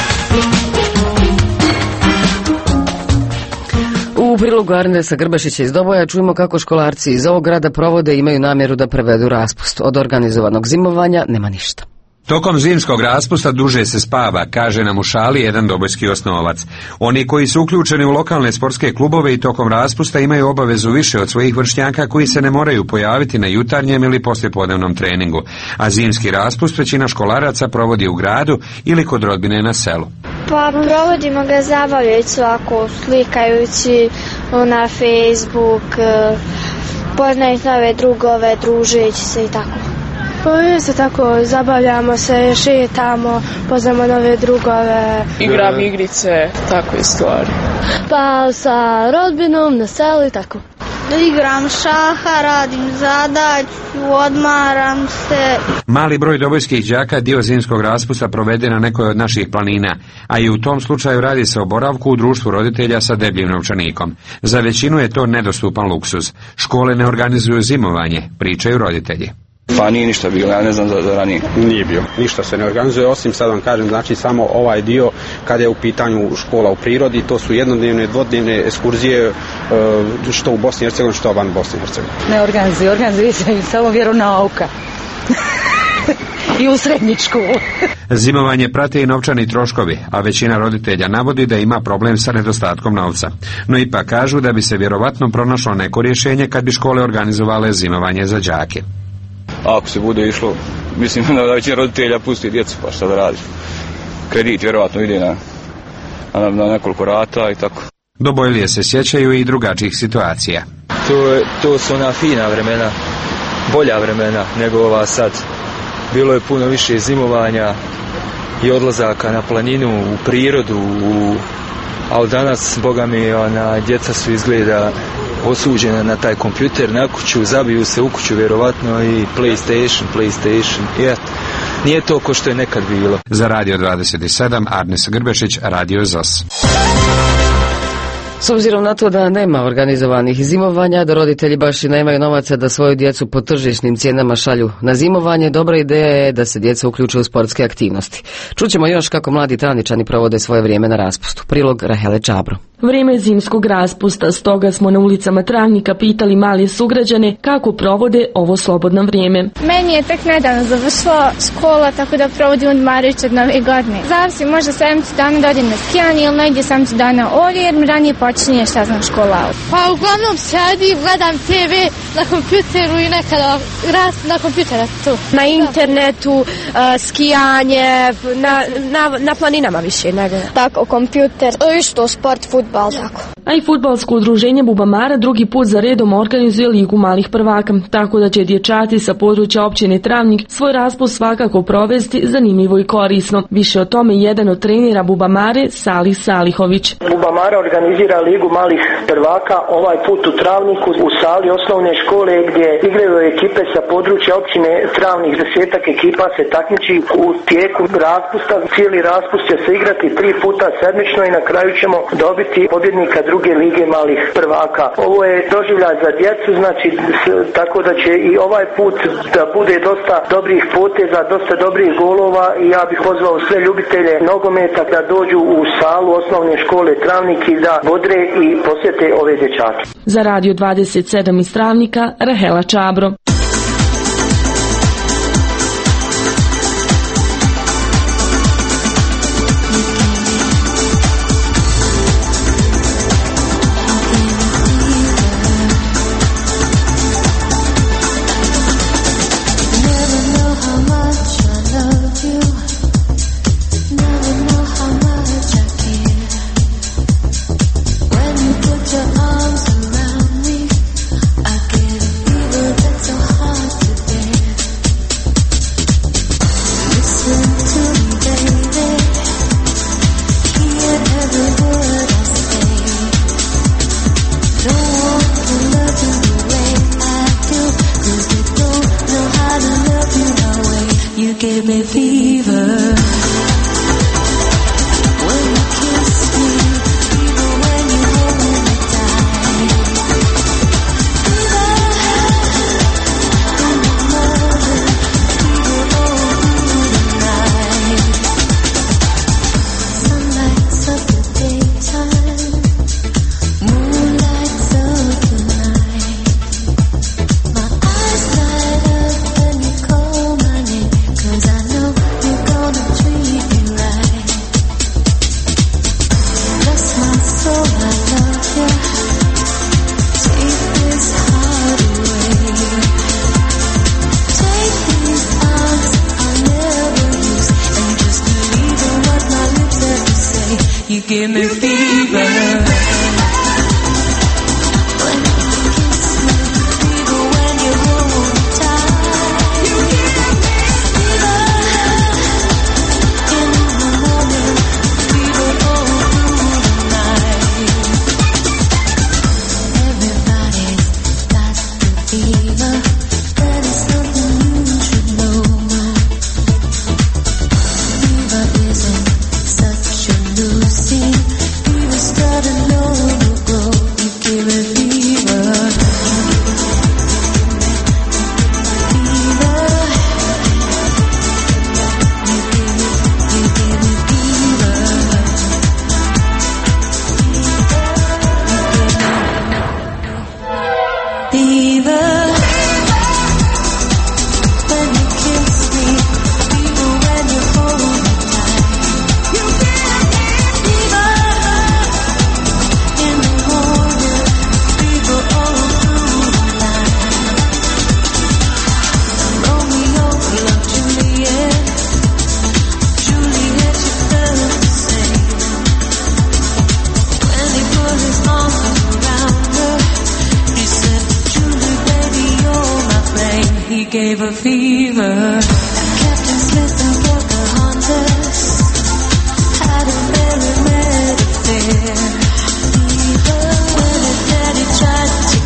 U prilogu Arnesa Grbašića iz Doboja čujemo kako školarci iz ovog grada provode i imaju namjeru da prevedu raspust. Od organizovanog zimovanja nema ništa. Tokom zimskog raspusta duže se spava, kaže nam u šali jedan dobojski osnovac. Oni koji su uključeni u lokalne sportske klubove i tokom raspusta imaju obavezu više od svojih vršnjaka koji se ne moraju pojaviti na jutarnjem ili poslijepodnevnom treningu, a zimski raspust većina školaraca provodi u gradu ili kod rodbine na selu. Pa provodimo ga zabavljajući svako, slikajući na Facebook, poznajući nove drugove, družeći se i tako. Pa se tako, zabavljamo se, šetamo, poznamo nove drugove. Igram igrice, takve stvari. Pa sa rodbinom na selu i tako. Igram šaha, radim zadaću, odmaram se. Mali broj dobojskih đaka dio zimskog raspusta provede na nekoj od naših planina, a i u tom slučaju radi se o boravku u društvu roditelja sa debljim novčanikom. Za većinu je to nedostupan luksuz. Škole ne organizuju zimovanje, pričaju roditelji. Pa nije ništa bilo, ja ne znam za, za ranije. Nije bio, ništa se ne organizuje, osim sad vam kažem, znači samo ovaj dio kada je u pitanju škola u prirodi, to su jednodnevne, dvodnevne ekskurzije, što u Bosni i Hercegovini, što van Bosni i Hercegovini. Ne organizuje, organizuje se samo vjeronauka. I u srednji školu. Zimovanje prate i novčani troškovi, a većina roditelja navodi da ima problem sa nedostatkom novca. No ipak kažu da bi se vjerovatno pronašlo neko rješenje kad bi škole organizovale zimovanje za đake. Ako se bude išlo, mislim da većina roditelja pusti djecu, pa šta da radiš. Kredit vjerovatno ide na, na, na nekoliko rata i tako. Dobojlije se sjećaju i drugačijih situacija. To, je, to su ona fina vremena, bolja vremena nego ova sad. Bilo je puno više zimovanja i odlazaka na planinu, u prirodu, u, a od danas, boga mi, ona, djeca su izgleda osuđena na taj kompjuter, na kuću, zabiju se u kuću vjerovatno i PlayStation, PlayStation i eto. Nije to ko što je nekad bilo. Za Radio dvadeset sedam, Arnes Grbešić, Radio Z O S. S obzirom na to da nema organizovanih zimovanja, da roditelji baš i nemaju novaca da svoju djecu po tržišnim cijenama šalju na zimovanje, dobra ideja je da se djeca uključe u sportske aktivnosti. Čućemo još kako mladi Travničani provode svoje vrijeme na raspustu. Prilog Rahele Čabro. Vrijeme zimskog raspusta, stoga smo na ulicama Travnika pitali mali sugrađane kako provode ovo slobodno vrijeme. Meni je tek nedavno završila škola, tako da provodim odmarajući od nove godine. Zavisi, možda sedamdeset dana da odem na skijanje ili negdje sedamdeset dana ovdje, jer mi ranije počinje šta znam škola. Pa uglavnom sedim, gledam te ve na kompjuteru i nekada raz na kompjuteru tu. Na internetu, uh, skijanje, na, na, na planinama više nego. Tako, kompjuter, isto sport, fudbal, tako. A i fudbalsko udruženje Bubamara drugi put za redom organizuje Ligu malih prvaka, tako da će dječaci sa područja općine Travnik svoj raspust svakako provesti zanimljivo i korisno. Više o tome jedan od trenera Bubamare, Salih Salihović. Bubamara organizira Ligu malih prvaka, ovaj put u Travniku u sali osnovne škole gdje igraju ekipe sa područja općine Travnik. Desetak ekipa se takmiči u tijeku raspusta. Cijeli raspust će se igrati tri puta sedmično i na kraju ćemo dobiti pobjednika druge lige malih prvaka. Ovo je doživljaj za djecu, znači tako da će i ovaj put da bude dosta dobrih poteza, dosta dobrih golova i ja bih pozvao sve ljubitelje nogometa da dođu u salu osnovne škole Travnik i da bodre i posjete ove dječake. Za Radio dvadeset sedam iz Travnika, Rahela Čabro. gave a fever. Captain Smith and Pocahontas had a very mad affair. When his daddy tried to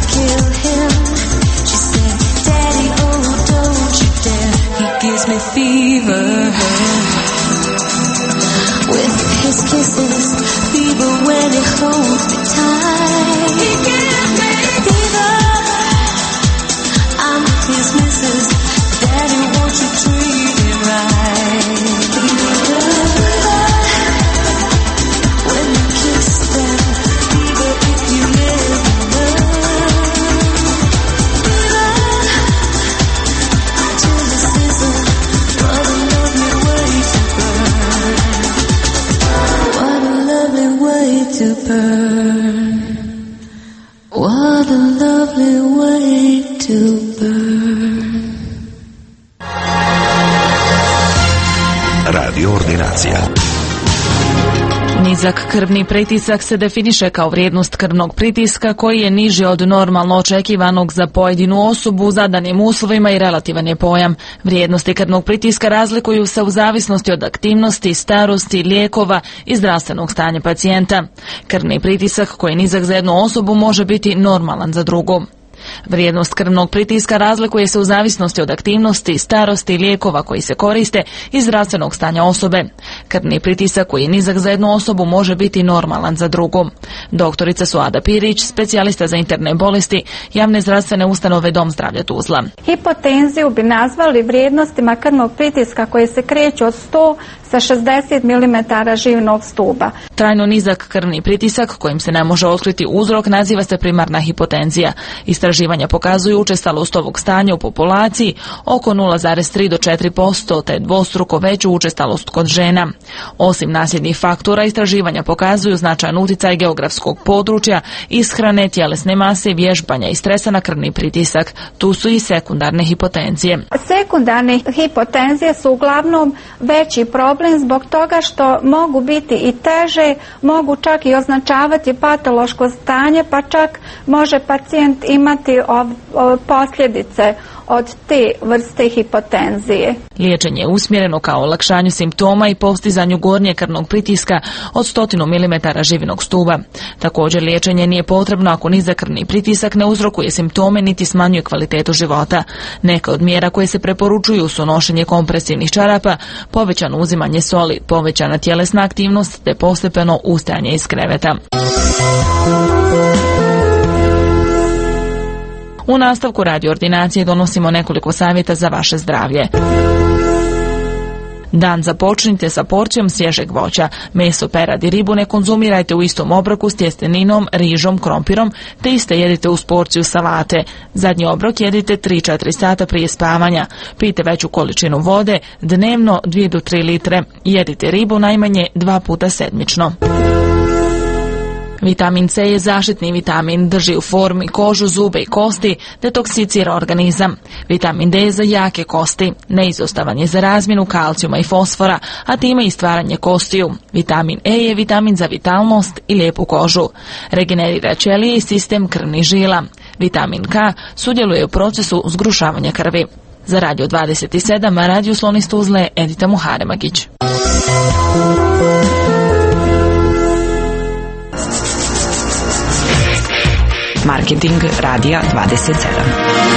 the lovely way to burn. Radio ordinacija. Nizak krvni pritisak se definiše kao vrijednost krvnog pritiska koji je niži od normalno očekivanog za pojedinu osobu u zadanim uslovima i relativan je pojam. Vrijednosti krvnog pritiska razlikuju se u zavisnosti od aktivnosti, starosti, lijekova i zdravstvenog stanja pacijenta. Krvni pritisak koji je nizak za jednu osobu može biti normalan za drugu. Vrijednost krvnog pritiska razlikuje se u zavisnosti od aktivnosti, starosti, lijekova koji se koriste i zdravstvenog stanja osobe. Krvni pritisak koji je nizak za jednu osobu može biti normalan za drugu. Doktorica Suada Pirić, specijalista za interne bolesti, javne zdravstvene ustanove Dom zdravlja Tuzla. Hipotenziju bi nazvali vrijednostima krvnog pritiska koje se kreću od sto sa šezdeset milimetara živnog stuba. Trajno nizak krvni pritisak kojim se ne može otkriti uzrok naziva se primarna hipotenzija. Istraživanja pokazuju učestalost ovog stanja u populaciji oko nula zarez tri do četiri posto te dvostruko veću učestalost kod žena. Osim nasljednih faktora, istraživanja pokazuju značajan utjecaj geografskog područja, ishrane, tjelesne mase, vježbanja i stresa na krvni pritisak. Tu su i sekundarne hipotenzije. Sekundarne hipotenzije su uglavnom veći problem zbog toga što mogu biti i teže, mogu čak i označavati patološko stanje, pa čak može pacijent imati ov, ov, posljedice od te vrste hipotenzije. Liječenje je usmjereno kao olakšanju simptoma i postizanju gornje krvnog pritiska od sto milimetara živinog stuba. Također liječenje nije potrebno ako nizak krvni pritisak ne uzrokuje simptome niti smanjuje kvalitetu života. Neka od mjera koje se preporučuju su nošenje kompresivnih čarapa, povećano uzimanje soli, povećana tjelesna aktivnost te postepeno ustajanje iz kreveta. U nastavku radio ordinacije donosimo nekoliko savjeta za vaše zdravlje. Dan započnite sa porcijom svježeg voća. Meso, perad i ribu ne konzumirajte u istom obroku s tjesteninom, rižom, krompirom, te iste jedite uz porciju salate. Zadnji obrok jedite tri do četiri sata prije spavanja. Pijte veću količinu vode, dnevno dvije do tri litre. Jedite ribu najmanje dva puta sedmično. Vitamin C je zaštitni vitamin, drži u formi kožu, zube i kosti, detoksicira organizam. Vitamin D je za jake kosti, neizostavan je za razmjenu kalcijuma i fosfora, a time i stvaranje kostiju. Vitamin E je vitamin za vitalnost i lijepu kožu. Regenerira ćelije i sistem krvnih žila. Vitamin K sudjeluje u procesu zgrušavanja krvi. Za Radio dvadeset sedam, Radio Slon iz Tuzle, Edita Muharemagić. Marketing Radija dvadeset sedam.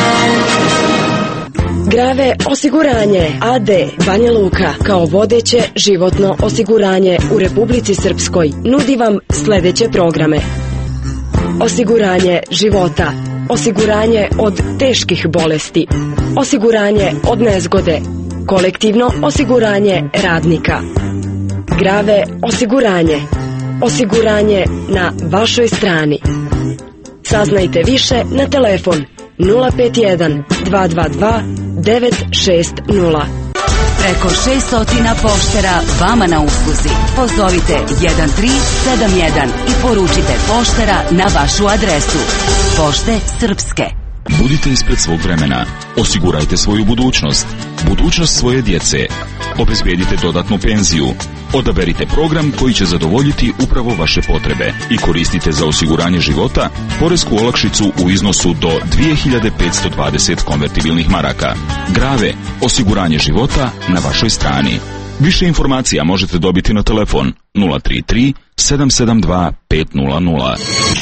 Grave osiguranje A D Banja Luka kao vodeće životno osiguranje u Republici Srpskoj nudi vam sljedeće programe: osiguranje života, osiguranje od teških bolesti, osiguranje od nezgode, kolektivno osiguranje radnika, Grave osiguranje, osiguranje na vašoj strani. Saznajte više na telefon nula pet jedan dva dva dva devet šest nula. Preko šesto poštera vama na usluzi. Pozovite jedan tri sedam jedan i poručite poštera na vašu adresu. Pošte Srpske. Budite ispred svog vremena. Osigurajte svoju budućnost. Budućnost svoje djece. Obezbijedite dodatnu penziju. Odaberite program koji će zadovoljiti upravo vaše potrebe i koristite za osiguranje života poresku olakšicu u iznosu do dvije hiljade petsto dvadeset konvertibilnih maraka. Grave, osiguranje života na vašoj strani. Više informacija možete dobiti na telefon nula tri tri sedam sedam dva pet nula nula.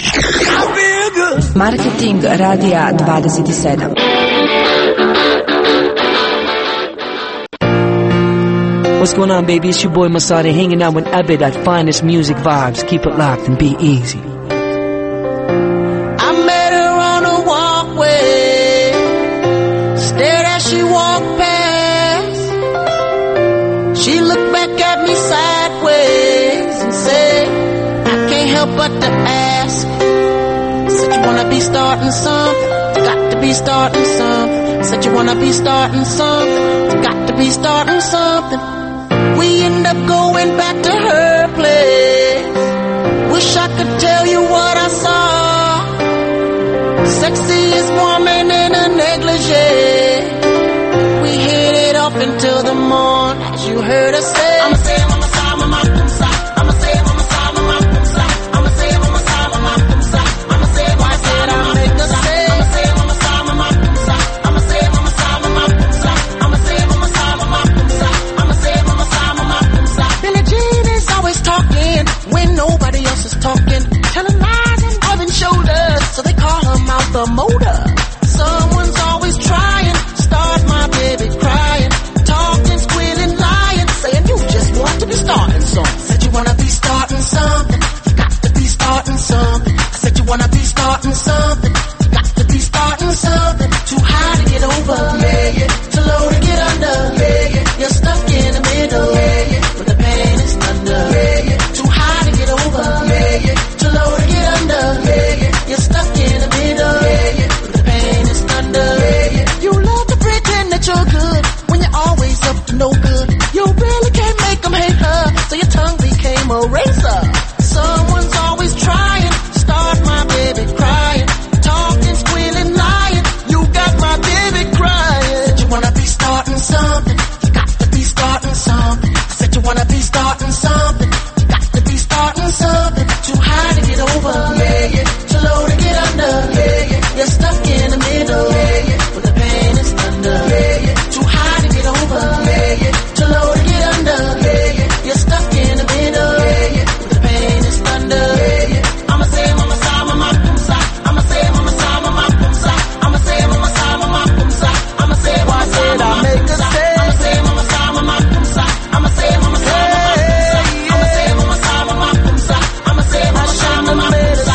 Marketing Radija dvadeset sedam. What's going on, baby? It's your boy Masada hanging out with Abed at Finest Music Vibes. Keep it locked and be easy. I met her on a walkway, stared as she walked past. She looked back at me sideways and said, I can't help but to ask. Said you wanna be starting something, got to be starting something. Said you wanna be starting something, got to be starting something. We end up going back to her place. Wish I could tell you what I saw. heard her say, I'ma say mama sa mama kumsa, I'ma say mama sa mama kumsa, I'ma say mama sa mama kumsa, I'ma say mama sa mama kumsa, I'ma say mama sa mama kumsa, I'ma say mama sa mama kumsa, I'ma say mama sa mama kumsa, I'ma say mama sa mama kumsa. Billie Jean is always talking when nobody else is talking, telling lies and rubbing shoulders, so they call her mouth the motor. Someone's always trying, start my baby crying, talking, squealing, lying, saying you just want to be starting something. Said you wanna be starting something, you got to be starting something. I said you wanna be starting something, you got to be starting something. Too high to get over, yeah, yeah. Too low to get under, yeah, yeah. You're stuck in the middle, yeah, yeah. But the pain is thunder, yeah, yeah. Too high to get over, yeah, yeah. Too low to get under, yeah, yeah. You're stuck in the middle, yeah, yeah. But the pain is thunder, yeah, yeah. You love to pretend that you're good when you're always up to no good. You really can't make them hate her, so your tongue became a razor. Someone's always trying, start my baby crying, talking, squealing, lying. You got my baby crying. Said you wanna be starting something, you got to be starting something. I said you wanna be starting something, you got to be starting something. Too high to get over, yeah, yeah. Too low to get under, yeah, yeah. You're stuck in the middle, yeah, yeah. But the pain is thunder, yeah, yeah. Too high to get over, yeah, yeah. Too low to get under, yeah, yeah. You're stuck in the middle, yeah, yeah. But the pain is thunder, yeah, yeah. I'ma say mama sa mama kumsa, I'ma say mama sa mama kumsa, I'ma say mama sa mama kumsa, I'ma say mama sa mama kumsa, I'ma say mama sa mama kumsa, I'ma say mama sa mama kumsa, I'ma say mama sa mama kumsa, I'ma say mama sa mama kumsa.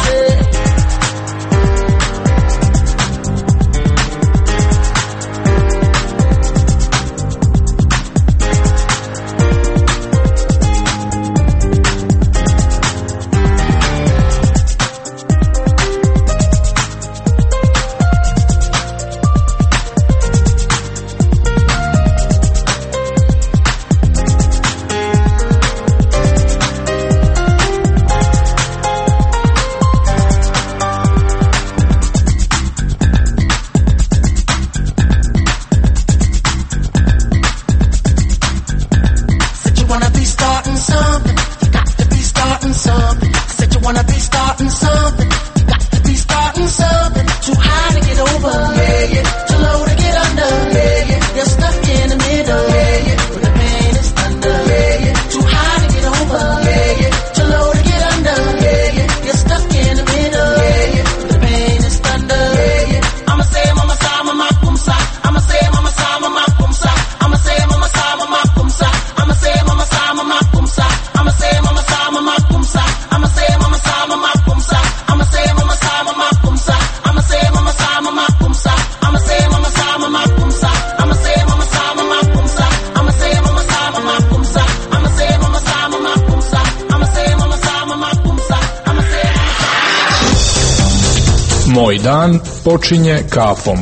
Moj dan počinje kafom.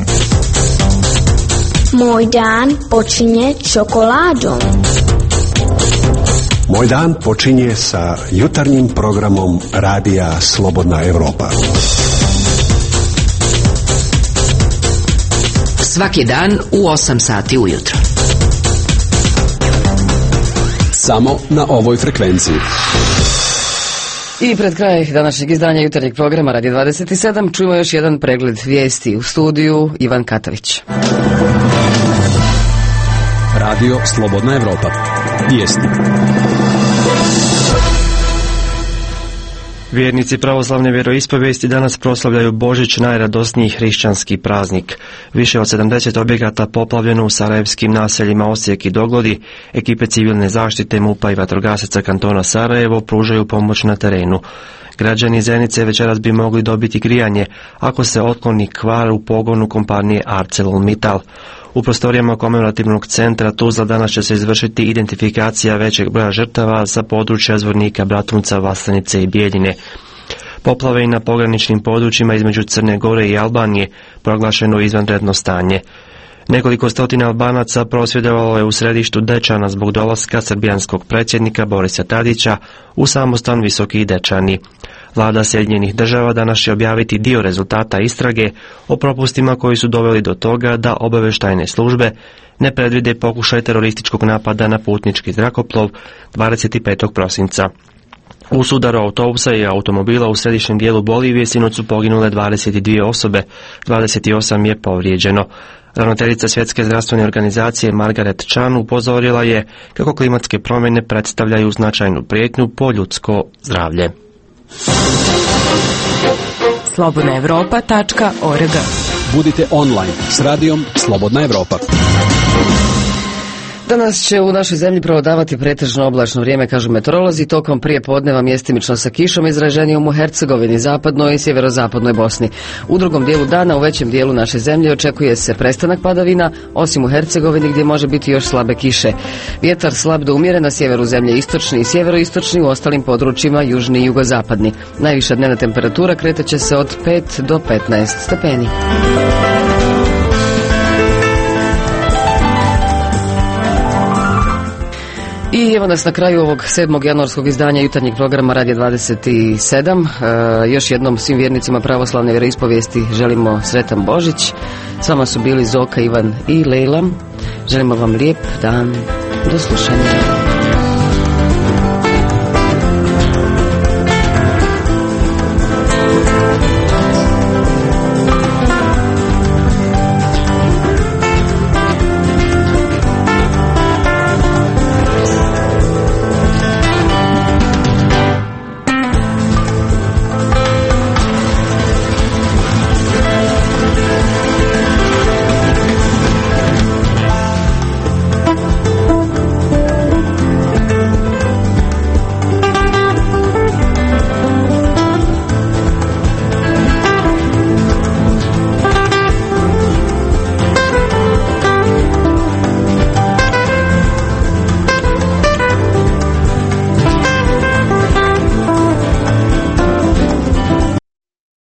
Moj dan počinje čokoladom. Moj dan počinje sa jutarnjim programom Radija Slobodna Evropa. Svaki dan u osam sati ujutro. Samo na ovoj frekvenciji. I pred kraj današnjeg izdanja jutarnjeg programa Radio dvadeset sedam čujemo još jedan pregled vijesti. U studiju Ivan Katović. Radio Slobodna Evropa. Vijesti. Vjernici pravoslavne vjeroispovijesti danas proslavljaju Božić, najradosniji hrišćanski praznik. Više od sedamdeset objekata poplavljeno u sarajevskim naseljima Osijek i Doglodi. Ekipe civilne zaštite MUP-a i vatrogasaca kantona Sarajevo pružaju pomoć na terenu. Građani Zenice večeras bi mogli dobiti grijanje ako se otkloni kvar u pogonu kompanije ArcelorMittal. U prostorijama komemorativnog centra Tuzla danas će se izvršiti identifikacija većeg broja žrtava sa područja Zvornika, Bratunca, Vlastanice i Bijeljine. Poplave i na pograničnim područjima između Crne Gore i Albanije proglašeno izvanredno stanje. Nekoliko stotina Albanaca prosvjedovalo je u središtu Dečana zbog dolaska srbijanskog predsjednika Borisa Tadića u samostan Visoki Dečani. Vlada Sjedinjenih Država danas će objaviti dio rezultata istrage o propustima koji su doveli do toga da obavještajne službe ne predvide pokušaj terorističkog napada na putnički zrakoplov dvadeset petog prosinca. U sudaru autobusa i automobila u središnjem dijelu Bolivije sinoć su poginule dvadeset dvije osobe, dvadeset osam je povrijeđeno. Ravnateljica Svjetske zdravstvene organizacije Margaret Chan upozorila je kako klimatske promjene predstavljaju značajnu prijetnju po ljudsko zdravlje. slobodna evropa tačka org. Budite online s radijom Slobodna Evropa. Danas će u našoj zemlji preovladavati pretežno oblačno vrijeme, kažu meteorolozi, tokom prije podneva mjestimično sa kišom, izraženijom u Hercegovini, zapadnoj i sjeverozapadnoj Bosni. U drugom dijelu dana u većem dijelu naše zemlje očekuje se prestanak padavina, osim u Hercegovini gdje može biti još slabe kiše. Vjetar slab do umjeren na sjeveru zemlje, istočni i sjeveroistočni, u ostalim područjima južni i jugozapadni. Najviša dnevna temperatura kretat će se od pet do petnaest stepeni. I evo nas na kraju ovog sedmog januarskog izdanja jutarnjeg programa Radija dvadeset sedam. E, još jednom svim vjernicima pravoslavne vjeroispovijesti želimo sretan Božić. S vama su bili Zoka, Ivan i Lejla. Želimo vam lijep dan. Do slušanja.